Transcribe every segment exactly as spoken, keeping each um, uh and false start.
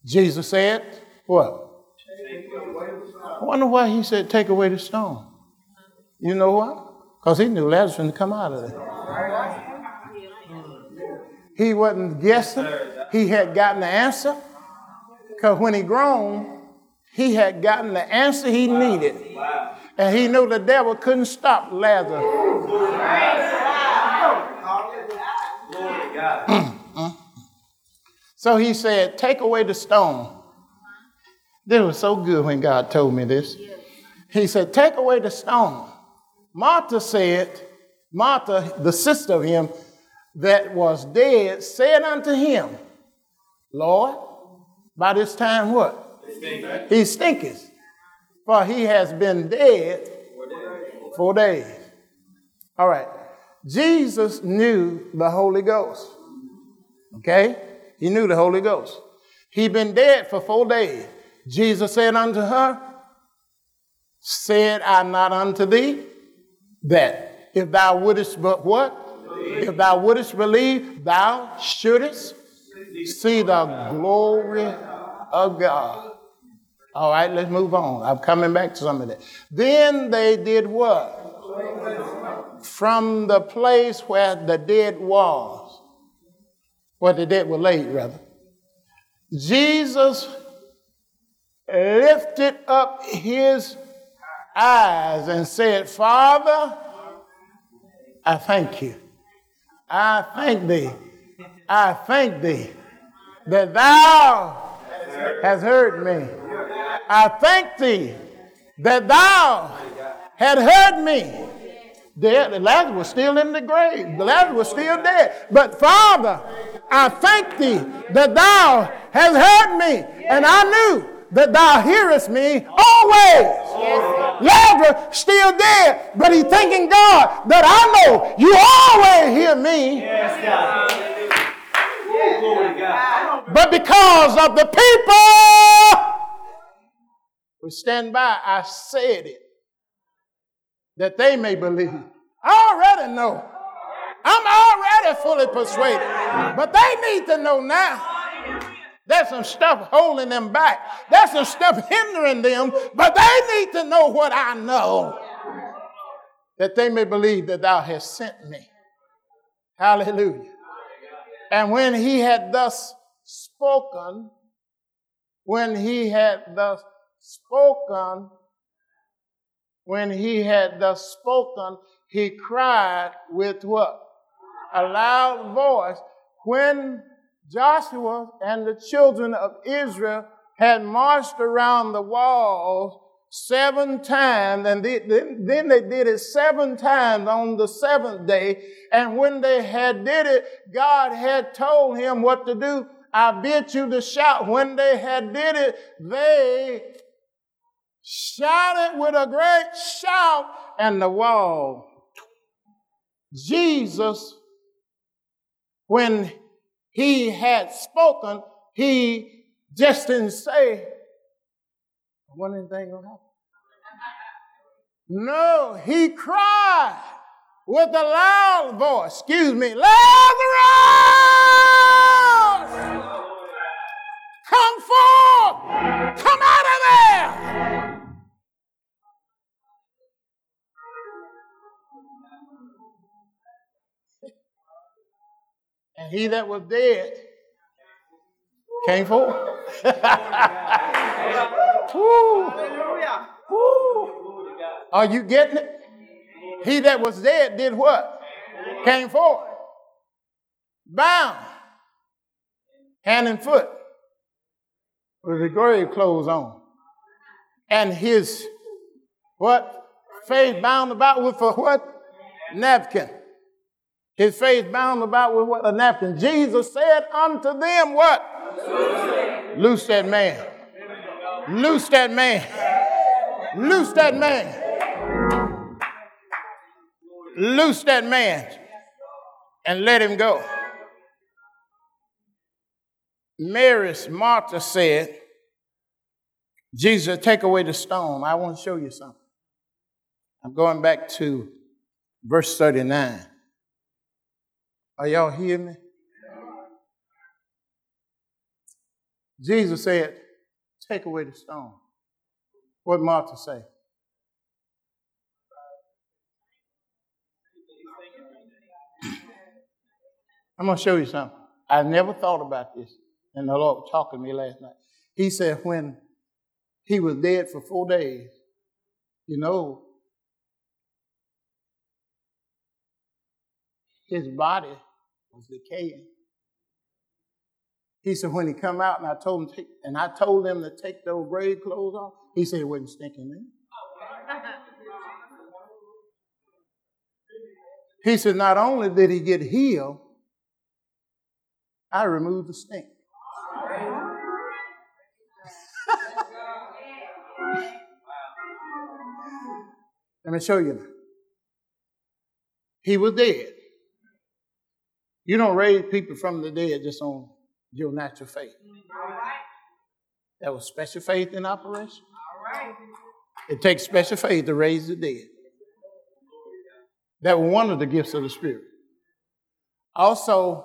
Jesus said, what? I wonder why he said, take away the stone. You know why? Because he knew Lazarus was going to come out of there. He wasn't guessing. He had gotten the answer. Because when he groaned, he had gotten the answer he needed. And he knew the devil couldn't stop Lazarus. So he said, take away the stone. This was so good when God told me this. He said, take away the stone. Martha said, Martha, the sister of him that was dead, said unto him, Lord, by this time what? He stinketh, for he has been dead four days. All right. Jesus knew the Holy Ghost. Okay? He knew the Holy Ghost. He'd been dead for four days. Jesus said unto her, said I not unto thee that if thou wouldest but what? If thou wouldest believe, thou shouldest see the glory of God. All right, let's move on. I'm coming back to some of that. Then they did what? From the place where the dead was, where the dead were laid, rather. Jesus lifted up his eyes and said, Father, I thank you. I thank thee. I thank thee that thou hast heard me. I thank thee that thou had heard me. Dead, Lazarus was still in the grave. Lazarus was still dead. But Father, I thank thee that thou hast heard me. And I knew that thou hearest me always. Yes. Lazarus still dead, but he's thanking God that I know you always hear me. Yes, God. Yes. But because of the people who stand by, I said it, that they may believe. I already know. I'm already fully persuaded. But they need to know now. There's some stuff holding them back. There's some stuff hindering them, but they need to know what I know, that they may believe that thou hast sent me. Hallelujah. And when he had thus spoken, when he had thus spoken, when he had thus spoken, he cried with what? A loud voice. When Joshua and the children of Israel had marched around the walls seven times, and they, then they did it seven times on the seventh day. And when they had did it, God had told him what to do. I bid you to shout. When they had did it, they shouted with a great shout, and the wall. Jesus, when he had spoken, he just didn't say, I wonder anything gonna happen. No, he cried with a loud voice, excuse me, Lazarus! Come forth! Come out of there! And he that was dead came forth. Woo. Woo. Are you getting it? He that was dead did what? Came forth. Bound. Hand and foot. With the grave clothes on. And his what? Face bound about with a what? Napkin. His face bound about with what? A napkin. Jesus said unto them what? Loose, Loose that man. Loose that man. Loose that man. Loose that man. And let him go. Mary's Martha said, Jesus, take away the stone. I want to show you something. I'm going back to verse thirty-nine. Are y'all hearing me? Jesus said, take away the stone. What did Martha say? I'm going to show you something. I never thought about this, and the Lord was talking to me last night. He said when he was dead for four days, you know, his body was decaying. He said when he come out, and I told him, take, and I told them to take those grave clothes off. He said it wasn't stinking then. He said not only did he get healed, I removed the stink. Let me show you now. He was dead. You don't raise people from the dead just on your natural faith. That was special faith in operation. It takes special faith to raise the dead. That was one of the gifts of the Spirit. Also,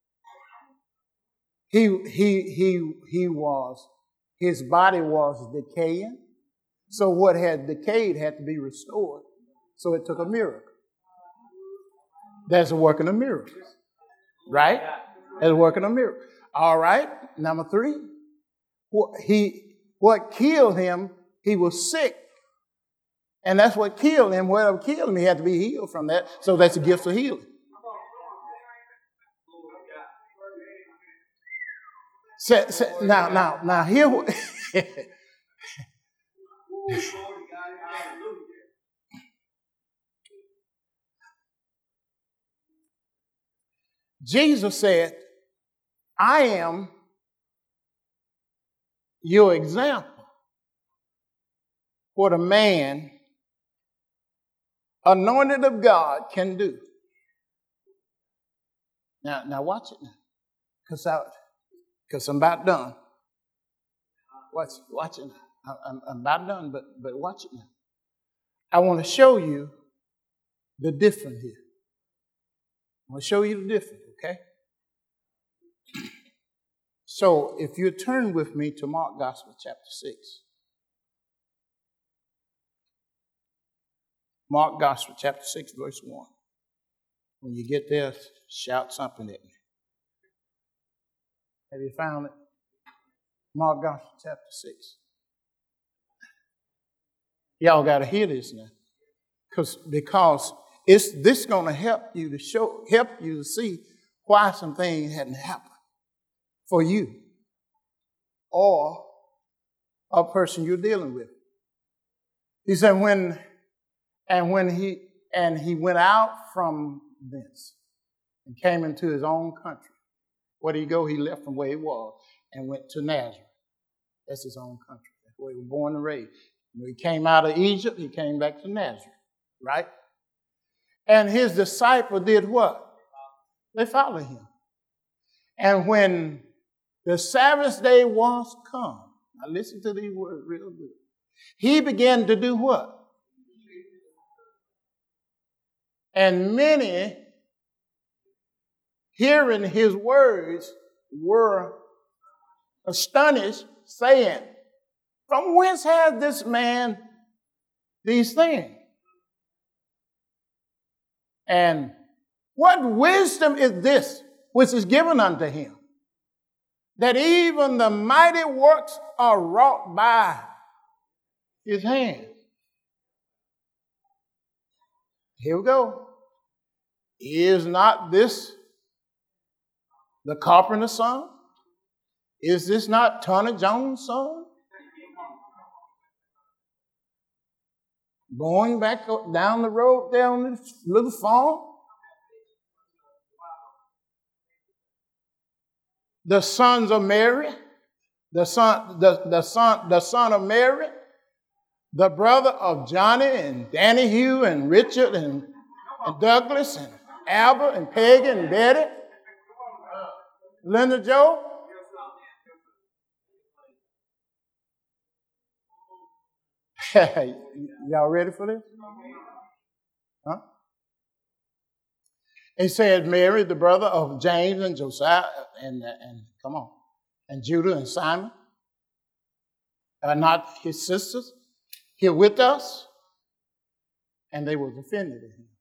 he he he he was his body was decaying. So what had decayed had to be restored. So it took a miracle. That's a working of miracles. Right? That's a working of miracles. All right. Number three. What he what killed him, he was sick. And that's what killed him. Whatever killed him, he had to be healed from that. So that's a gift of healing. So, so, now, now, now, here. Jesus said, I am your example. What a man anointed of God can do. Now, now watch it now. Because I, because I'm about done. Watch, watch it now. I'm, I'm about done, but, but watch it now. I want to show you the difference here. I want to show you the difference, okay? So, if you turn with me to Mark Gospel chapter six. Mark Gospel chapter six, verse one. When you get there, shout something at me. Have you found it? Mark Gospel chapter six. Y'all got to hear this now. Because because it's this going to help you to show, help you to see why some things hadn't happened for you or a person you're dealing with. He said when and when he and he went out from thence and came into his own country. Where did he go? He left from where he was and went to Nazareth. That's his own country. That's where he was born and raised. When he came out of Egypt, he came back to Nazareth, right? And his disciple did what? They followed him. And when the Sabbath day was come, now listen to these words real good. He began to do what? And many, hearing his words, were astonished, saying, from whence has this man these things? And what wisdom is this which is given unto him, that even the mighty works are wrought by his hands? Here we go. Is not this the carpenter's son? Is this not Tony Jones' son? Going back down the road down this little farm. The sons of Mary, the son, the, the son, the son of Mary, the brother of Johnny and Danny Hugh and Richard and, and Douglas and Albert and Peggy and Betty, Linda Joe. Y'all ready for this? Huh? He said Mary, the brother of James and Josiah, and, and come on. and Judah and Simon? Are not his sisters here with us? And they were offended in him.